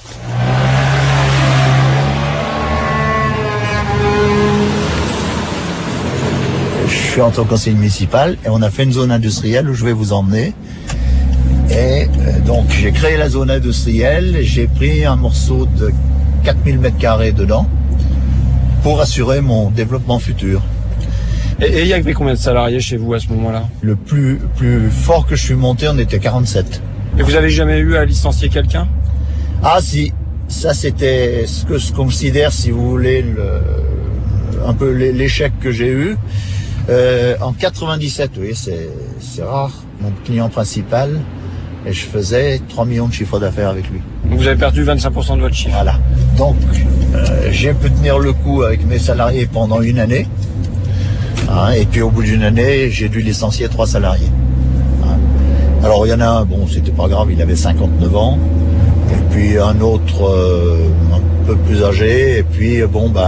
Je suis entré au conseil municipal et on a fait une zone industrielle où je vais vous emmener. Et donc j'ai créé la zone industrielle, j'ai pris un morceau de 4000 m² dedans pour assurer mon développement futur. Et il y avait combien de salariés chez vous à ce moment-là? Le plus fort que je suis monté, on était 47. Et vous avez jamais eu à licencier quelqu'un? Ah si, ça c'était ce que je considère, si vous voulez, un peu l'échec que j'ai eu. En 97, oui, c'est rare, mon client principal, et je faisais 3 millions de chiffre d'affaires avec lui. Vous avez perdu 25% de votre chiffre. Voilà. Donc, j'ai pu tenir le coup avec mes salariés pendant une année. Hein, et puis au bout d'une année, j'ai dû licencier 3 salariés. Hein. Alors il y en a un, bon, c'était pas grave, il avait 59 ans. Et puis un autre un peu plus âgé. Et puis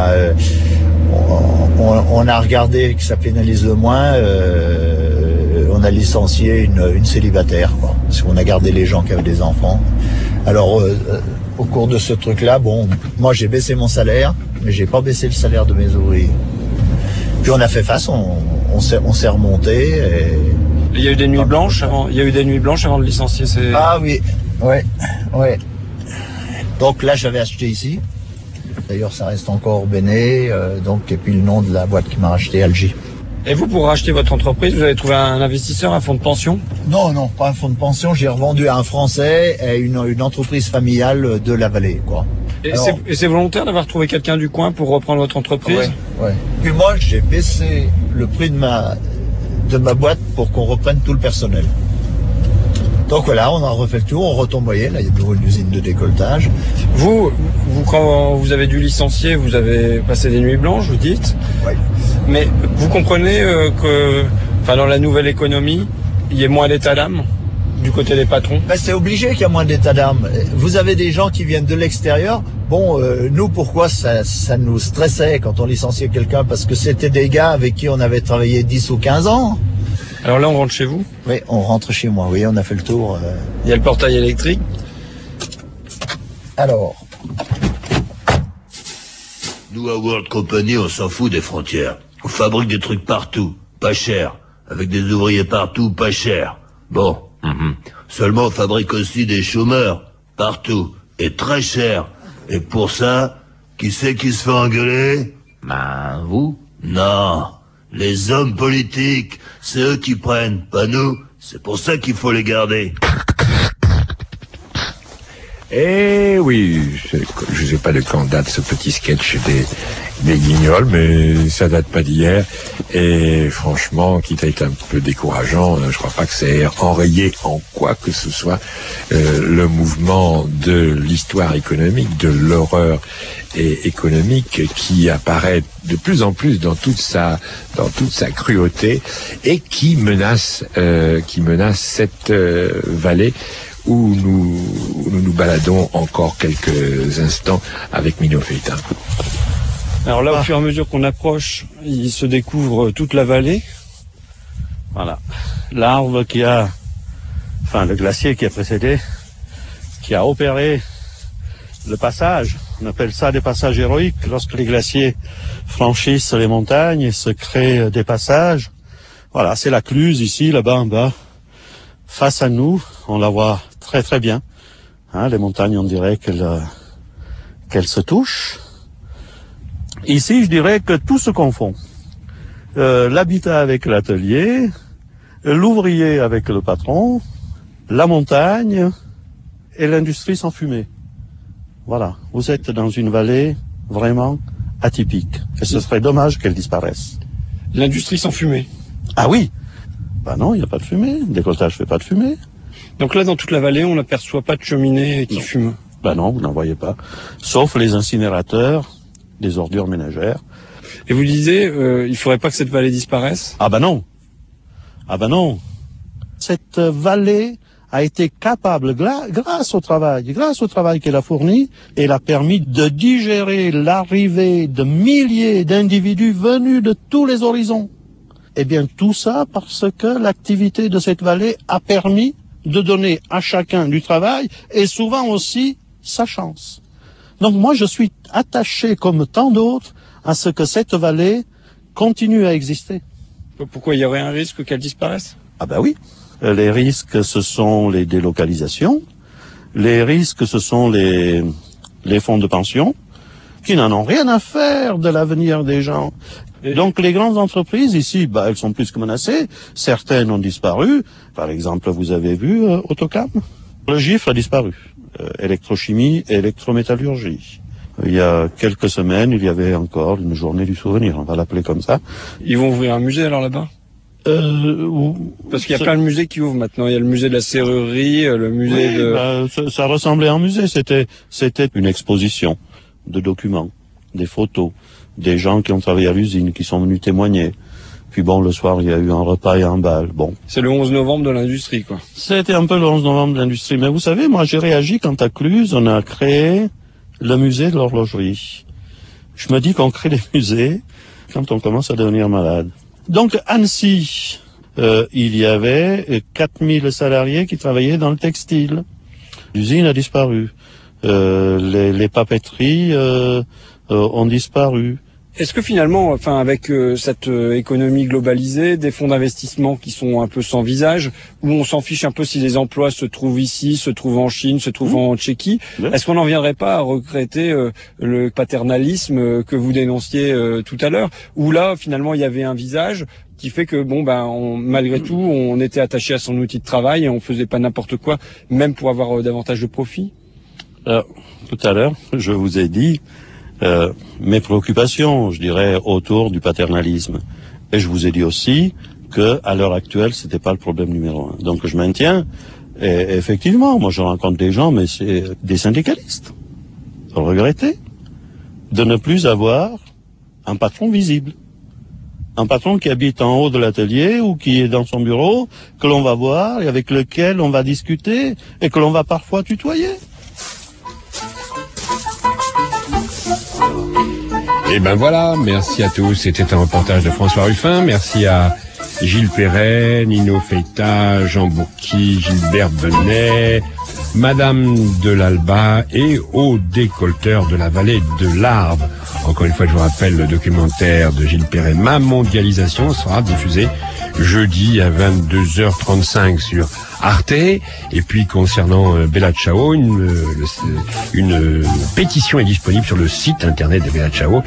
on a regardé que ça pénalise le moins. On a licencié une célibataire, quoi, parce qu'on a gardé les gens qui avaient des enfants. Alors au cours de ce truc-là, bon, moi j'ai baissé mon salaire, mais j'ai pas baissé le salaire de mes ouvriers. Puis on a fait face, on s'est remonté. Et... Il y a eu des nuits blanches avant. Il y a eu des nuits blanches avant de licencier ces. Ah oui, ouais. Donc là, j'avais acheté ici. D'ailleurs, ça reste encore Bénet. Et puis le nom de la boîte qui m'a racheté, Algie. Et vous, pour racheter votre entreprise, vous avez trouvé un investisseur, un fonds de pension? Non, pas un fonds de pension. J'ai revendu à un Français et une entreprise familiale de la vallée, quoi. Et c'est volontaire d'avoir trouvé quelqu'un du coin pour reprendre votre entreprise? Ouais. Puis moi, j'ai baissé le prix de ma boîte pour qu'on reprenne tout le personnel. Donc voilà, on a refait le tour, on retombe, là, il y a de nouveau une usine de décolletage. Vous, quand vous avez dû licencier, vous avez passé des nuits blanches, vous dites? Oui. Mais vous comprenez que, dans la nouvelle économie, il y ait moins d'état d'âme du côté des patrons? C'est obligé qu'il y a moins d'état d'âme. Vous avez des gens qui viennent de l'extérieur. Bon, nous, pourquoi ça nous stressait quand on licenciait quelqu'un? Parce que c'était des gars avec qui on avait travaillé 10 ou 15 ans. Alors là, on rentre chez vous? Oui, on rentre chez moi, oui, on a fait le tour. Il y a le portail électrique? Alors... Nous, à World Company, on s'en fout des frontières. On fabrique des trucs partout, pas cher. Avec des ouvriers partout, pas cher. Bon. Seulement, on fabrique aussi des chômeurs, partout, et très cher. Et pour ça, Qui c'est qui se fait engueuler? Ben, vous? Non, les hommes politiques, c'est eux qui prennent, pas nous. C'est pour ça qu'il faut les garder. Eh oui, je sais pas de quand date ce petit sketch des Guignols, mais ça date pas d'hier. Et franchement, quitte à être un peu décourageant, je crois pas que ça ait enrayé en quoi que ce soit le mouvement de l'histoire économique, de l'horreur économique qui apparaît de plus en plus dans toute sa cruauté et qui menace cette vallée où nous baladons encore quelques instants avec Mino Feita. Alors là, au fur et à mesure qu'on approche, il se découvre toute la vallée. Voilà. L'arbre le glacier qui a précédé, qui a opéré le passage. On appelle ça des passages héroïques. Lorsque les glaciers franchissent les montagnes et se créent des passages. Voilà, c'est la Cluse ici, là-bas en bas. Face à nous, on la voit très très bien. Les montagnes, on dirait qu'elles se touchent. Ici, je dirais que tout se confond. L'habitat avec l'atelier, l'ouvrier avec le patron, la montagne et l'industrie sans fumée. Voilà, vous êtes dans une vallée vraiment atypique. Et ce serait dommage qu'elle disparaisse. L'industrie sans fumée? Ah oui. Bah non, il n'y a pas de fumée. Le décolletage fait pas de fumée. Donc là, dans toute la vallée, on n'aperçoit pas de cheminée qui fume? Bah non, vous n'en voyez pas. Sauf les incinérateurs, les ordures ménagères. Et vous disiez, il faudrait pas que cette vallée disparaisse? Ah bah non. Ah bah non. Cette vallée a été capable, grâce au travail qu'elle a fourni, elle a permis de digérer l'arrivée de milliers d'individus venus de tous les horizons. Eh bien, tout ça parce que l'activité de cette vallée a permis de donner à chacun du travail et souvent aussi sa chance. Donc moi, je suis attaché, comme tant d'autres, à ce que cette vallée continue à exister. Pourquoi il y aurait un risque qu'elle disparaisse? Ah ben oui. Les risques, ce sont les délocalisations. Les risques, ce sont les fonds de pension qui n'en ont rien à faire de l'avenir des gens. Donc les grandes entreprises ici, elles sont plus que menacées. Certaines ont disparu. Par exemple, vous avez vu Autocam. Le GIFRE a disparu. Électrochimie et électrométallurgie. Il y a quelques semaines, il y avait encore une journée du souvenir, on va l'appeler comme ça. Ils vont ouvrir un musée alors là-bas? Parce qu'il y a plein de musées qui ouvrent maintenant. Il y a le musée de la serrurerie, le musée ça ressemblait à un musée. C'était une exposition de documents, des photos, des gens qui ont travaillé à l'usine, qui sont venus témoigner. Puis bon, le soir, il y a eu un repas et un bal. Bon. C'est le 11 novembre de l'industrie, quoi. C'était un peu le 11 novembre de l'industrie. Mais vous savez, moi, j'ai réagi quand à Cluse, on a créé le musée de l'horlogerie. Je me dis qu'on crée des musées quand on commence à devenir malade. Donc, Annecy, il y avait 4000 salariés qui travaillaient dans le textile. L'usine a disparu. Les papeteries ont disparu. Est-ce que finalement, avec cette économie globalisée, des fonds d'investissement qui sont un peu sans visage, où on s'en fiche un peu si les emplois se trouvent ici, se trouvent en Chine, se trouvent en Tchéquie, est-ce qu'on n'en viendrait pas à regretter le paternalisme que vous dénonciez tout à l'heure, où là, finalement, il y avait un visage qui fait que, malgré tout, on était attaché à son outil de travail et on faisait pas n'importe quoi, même pour avoir davantage de profit? Tout à l'heure, je vous ai dit mes préoccupations, je dirais, autour du paternalisme. Et je vous ai dit aussi que, à l'heure actuelle, c'était pas le problème numéro un. Donc, je maintiens. Et effectivement, moi, je rencontre des gens, mais c'est des syndicalistes. Regretter de ne plus avoir un patron visible. Un patron qui habite en haut de l'atelier ou qui est dans son bureau, que l'on va voir et avec lequel on va discuter et que l'on va parfois tutoyer. Et ben voilà, merci à tous. C'était un reportage de François Ruffin. Merci à Gilles Perret, Nino Feita, Jean Bourqui, Gilbert Benet, Madame de l'Alba et au décolteur de la vallée de l'Arve. Encore une fois, je vous rappelle, le documentaire de Gilles Perret, Ma mondialisation, sera diffusé jeudi à 22h35 sur Arte. Et puis concernant Bella Ciao, une pétition est disponible sur le site internet de Bella Ciao,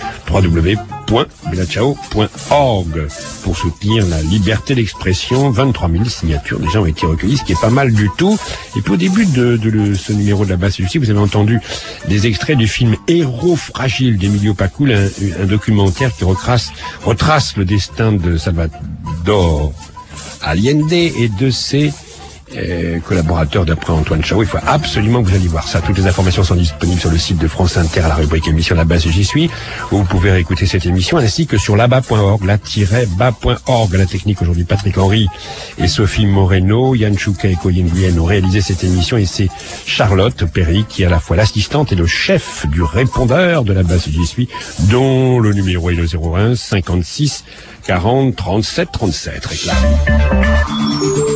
www.bellacciao.org, pour soutenir la liberté d'expression. 23 000 signatures déjà ont été recueillies, ce qui est pas mal du tout. Et puis au début de ce numéro de la Basse Justice, vous avez entendu des extraits du film Héros fragile d'Emilio Pacul, un documentaire qui retrace le destin de Salvador Allende et de ses collaborateurs d'après Antoine Chao. Il faut absolument que vous alliez voir ça. Toutes les informations sont disponibles sur le site de France Inter à la rubrique émission La Base J'y suis, où vous pouvez réécouter cette émission, ainsi que sur laba.org, la-bas.org. La technique aujourd'hui, Patrick Henry et Sophie Moreno. Yann Chouka et Coyen Guyenne ont réalisé cette émission, et c'est Charlotte Perry qui est à la fois l'assistante et le chef du répondeur de La Base J'y suis, dont le numéro est le 01 56 40 37 37. Réclame.